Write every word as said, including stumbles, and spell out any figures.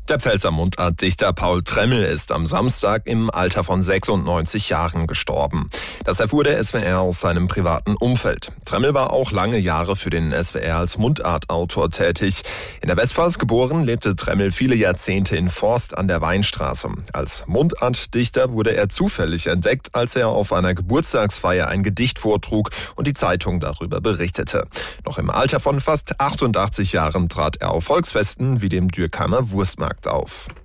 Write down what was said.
Der Pfälzer Mundartdichter Paul Tremmel ist am Samstag im Alter von sechsundneunzig Jahren gestorben. Das erfuhr der S W R aus seinem privaten Umfeld. Tremmel war auch lange Jahre für den S W R als Mundartautor tätig. In der Westpfalz geboren, lebte Tremmel viele Jahrzehnte in Forst an der Weinstraße. Als Mundartdichter wurde er zufällig entdeckt, als er auf einer Geburtstagsfeier ein Gedicht vortrug und die Zeitung darüber berichtete. Noch im Alter von fast achtundachtzig Jahren trat er auf Volksfesten wie dem Dürkheimer Wurstmarkt auf.